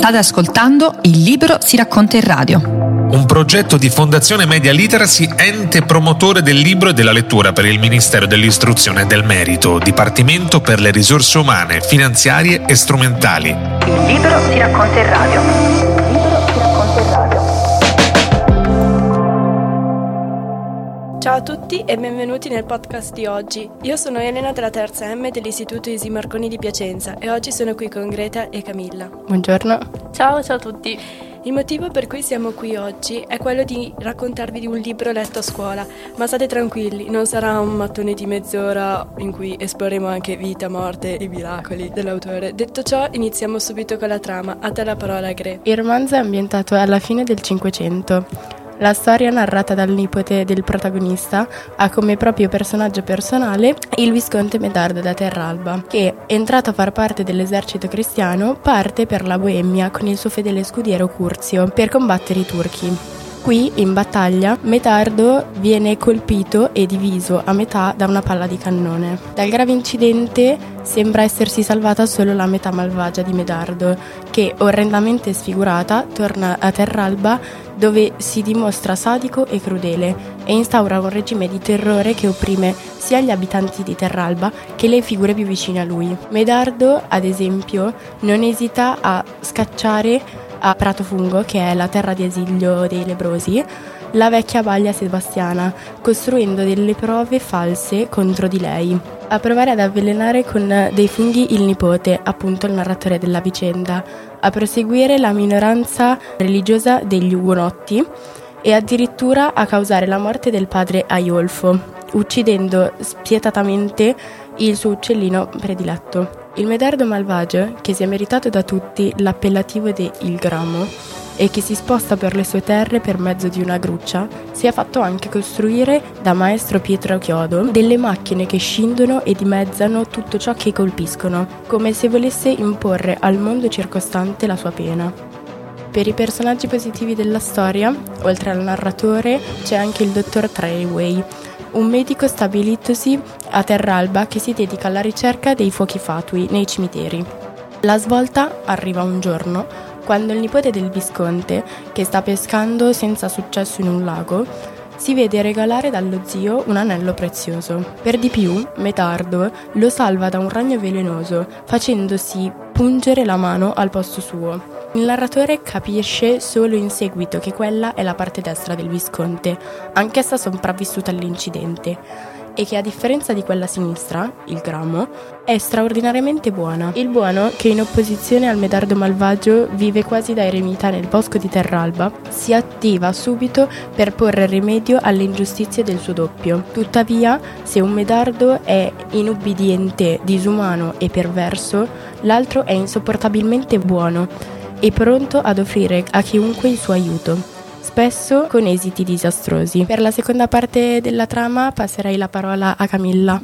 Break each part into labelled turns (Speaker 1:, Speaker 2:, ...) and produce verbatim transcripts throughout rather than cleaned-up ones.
Speaker 1: State ascoltando Il Libro si racconta in radio,
Speaker 2: un progetto di Fondazione Media Literacy, ente promotore del libro e della lettura per il Ministero dell'Istruzione e del Merito, Dipartimento per le risorse umane, finanziarie e strumentali.
Speaker 1: Il Libro si racconta in radio. Il Libro si racconta in radio.
Speaker 3: Ciao a tutti e benvenuti nel podcast di oggi. Io sono Elena della terza M dell'Istituto Isi Marconi di Piacenza e oggi sono qui con Greta e Camilla.
Speaker 4: Buongiorno.
Speaker 5: Ciao, ciao a tutti.
Speaker 3: Il motivo per cui siamo qui oggi è quello di raccontarvi di un libro letto a scuola, ma state tranquilli, non sarà un mattone di mezz'ora in cui esploreremo anche vita, morte e miracoli dell'autore. Detto ciò, iniziamo subito con la trama. A te la parola, Gre.
Speaker 4: Il romanzo è ambientato alla fine del Cinquecento. La storia, narrata dal nipote del protagonista, ha come proprio personaggio personale il visconte Medardo da Terralba, che, entrato a far parte dell'esercito cristiano, parte per la Boemia con il suo fedele scudiero Curzio per combattere i turchi. Qui, in battaglia, Medardo viene colpito e diviso a metà da una palla di cannone. Dal grave incidente sembra essersi salvata solo la metà malvagia di Medardo, che, orrendamente sfigurata, torna a Terralba, dove si dimostra sadico e crudele e instaura un regime di terrore che opprime sia gli abitanti di Terralba che le figure più vicine a lui. Medardo, ad esempio, non esita a scacciare a Pratofungo, che è la terra di esilio dei lebbrosi, la vecchia Balia Sebastiana, costruendo delle prove false contro di lei. A provare ad avvelenare con dei funghi il nipote, appunto il narratore della vicenda, a proseguire la minoranza religiosa degli Ugonotti e addirittura a causare la morte del padre Aiolfo, uccidendo spietatamente il suo uccellino prediletto. Il Medardo malvagio, che si è meritato da tutti l'appellativo di Il Gramo e che si sposta per le sue terre per mezzo di una gruccia, si è fatto anche costruire da maestro Pietro Chiodo delle macchine che scindono e dimezzano tutto ciò che colpiscono, come se volesse imporre al mondo circostante la sua pena. Per i personaggi positivi della storia, oltre al narratore, c'è anche il dottor Treadway, un medico stabilitosi a Terralba che si dedica alla ricerca dei fuochi fatui nei cimiteri. La svolta arriva un giorno quando il nipote del visconte, che sta pescando senza successo in un lago, si vede regalare dallo zio un anello prezioso. Per di più, Medardo lo salva da un ragno velenoso, facendosi pungere la mano al posto suo. Il narratore capisce solo in seguito che quella è la parte destra del visconte, anch'essa sopravvissuta all'incidente, e che a differenza di quella sinistra, il Gramo, è straordinariamente buona. Il buono, che in opposizione al Medardo malvagio vive quasi da eremita nel bosco di Terralba, si attiva subito per porre rimedio alle ingiustizie del suo doppio. Tuttavia, se un Medardo è inubbidiente, disumano e perverso, l'altro è insopportabilmente buono e pronto ad offrire a chiunque il suo aiuto, spesso con esiti disastrosi. Per la seconda parte della trama passerei la parola a Camilla.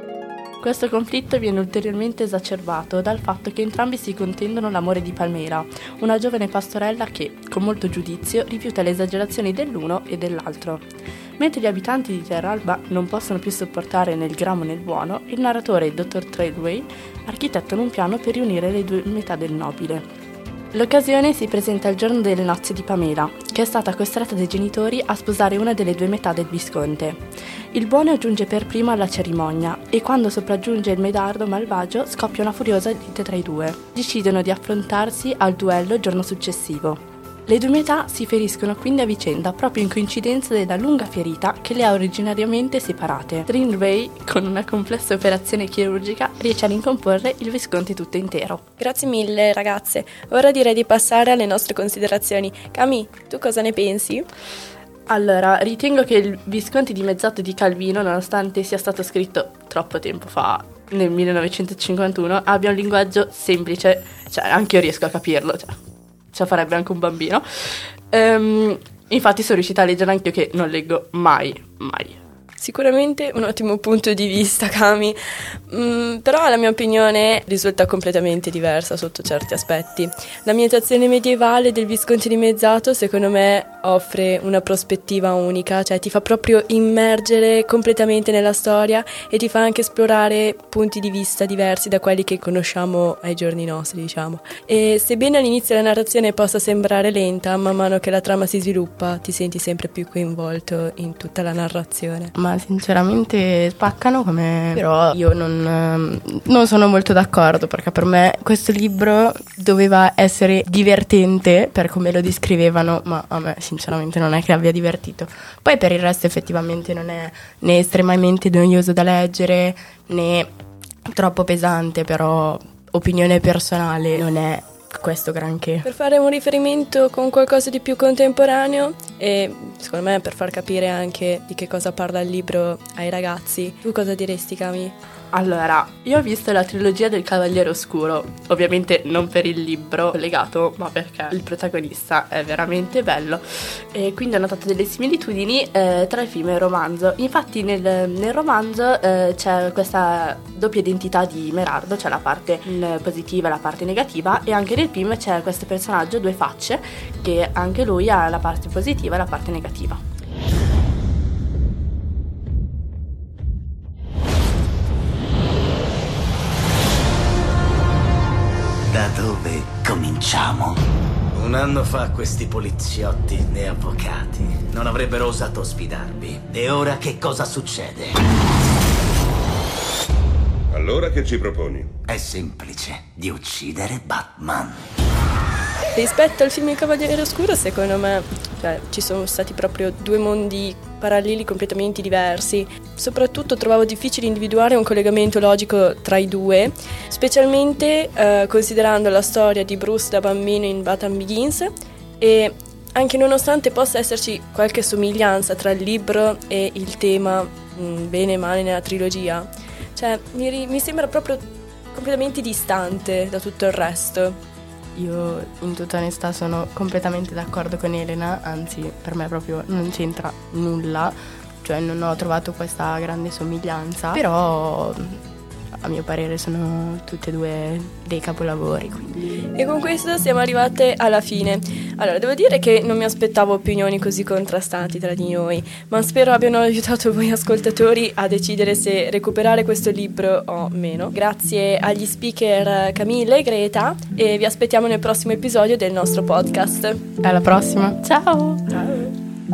Speaker 5: Questo conflitto viene ulteriormente esacerbato dal fatto che entrambi si contendono l'amore di Palmera, una giovane pastorella che, con molto giudizio, rifiuta le esagerazioni dell'uno e dell'altro. Mentre gli abitanti di Terralba non possono più sopportare né il gramo né il buono, il narratore, il dottor Treadway, architettano un piano per riunire le due metà del nobile. L'occasione si presenta il giorno delle nozze di Pamela, che è stata costretta dai genitori a sposare una delle due metà del visconte. Il buono giunge per primo alla cerimonia e quando sopraggiunge il Medardo malvagio scoppia una furiosa lite tra i due. Decidono di affrontarsi al duello il giorno successivo. Le due metà si feriscono quindi a vicenda proprio in coincidenza della lunga ferita che le ha originariamente separate. Treadway, con una complessa operazione chirurgica, riesce a ricomporre il visconte tutto intero.
Speaker 3: Grazie mille ragazze, ora direi di passare alle nostre considerazioni. Cami, tu cosa ne pensi?
Speaker 5: Allora, ritengo che il Visconti dimezzato di Calvino, nonostante sia stato scritto troppo tempo fa, nel millenovecentocinquantuno, abbia un linguaggio semplice, cioè anche io riesco a capirlo, cioè ce la farebbe anche un bambino. Um, infatti sono riuscita a leggere anche io, che non leggo mai, mai
Speaker 3: Sicuramente un ottimo punto di vista, Cami, mm, però la mia opinione risulta completamente diversa sotto certi aspetti. L'ambientazione medievale del Visconti di Mezzato secondo me offre una prospettiva unica, cioè ti fa proprio immergere completamente nella storia e ti fa anche esplorare punti di vista diversi da quelli che conosciamo ai giorni nostri, diciamo. E sebbene all'inizio la narrazione possa sembrare lenta, man mano che la trama si sviluppa ti senti sempre più coinvolto in tutta la narrazione.
Speaker 4: Ma sinceramente spaccano come... Però io non, non sono molto d'accordo, perché per me questo libro doveva essere divertente per come lo descrivevano, ma a me sinceramente non è che abbia divertito. Poi per il resto effettivamente non è né estremamente noioso da leggere né troppo pesante, però opinione personale non è questo granché.
Speaker 3: Per fare un riferimento con qualcosa di più contemporaneo e secondo me per far capire anche di che cosa parla il libro ai ragazzi, tu cosa diresti, Cami?
Speaker 5: Allora, io ho visto la trilogia del Cavaliere Oscuro, ovviamente non per il libro collegato, ma perché il protagonista è veramente bello e quindi ho notato delle similitudini eh, tra il film e il romanzo. Infatti nel, nel romanzo eh, c'è questa doppia identità di Merardo, c'è la parte positiva e la parte negativa, e anche nel film c'è questo personaggio due facce che anche lui ha la parte positiva e la parte negativa.
Speaker 6: Da dove cominciamo? Un anno fa questi poliziotti e avvocati non avrebbero osato sfidarvi. E ora che cosa succede?
Speaker 7: Allora che ci proponi?
Speaker 6: È semplice, di uccidere Batman.
Speaker 3: Rispetto al film Il Cavaliere Oscuro, secondo me, cioè, ci sono stati proprio due mondi paralleli completamente diversi. Soprattutto trovavo difficile individuare un collegamento logico tra i due, specialmente eh, considerando la storia di Bruce da bambino in Batman Begins, e anche nonostante possa esserci qualche somiglianza tra il libro e il tema mh, bene e male nella trilogia, cioè mi, ri- mi sembra proprio completamente distante da tutto il resto.
Speaker 4: Io in tutta onestà sono completamente d'accordo con Elena, anzi per me proprio non c'entra nulla, cioè non ho trovato questa grande somiglianza, però a mio parere sono tutte e due dei capolavori, quindi.
Speaker 3: E con questo siamo arrivate alla fine. Allora, devo dire che non mi aspettavo opinioni così contrastanti tra di noi, ma spero abbiano aiutato voi ascoltatori a decidere se recuperare questo libro o meno. Grazie agli speaker Camille e Greta, e vi aspettiamo nel prossimo episodio del nostro podcast.
Speaker 4: Alla prossima.
Speaker 3: Ciao! Ciao!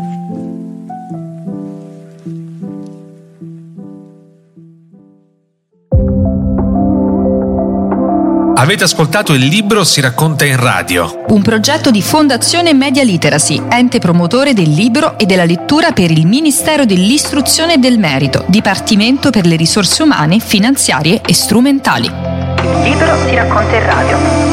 Speaker 2: Avete ascoltato Il libro si racconta in radio.
Speaker 8: Un progetto di Fondazione Media Literacy, ente promotore del libro e della lettura per il Ministero dell'Istruzione e del Merito, Dipartimento per le risorse umane, finanziarie e strumentali.
Speaker 1: Il libro si racconta in radio.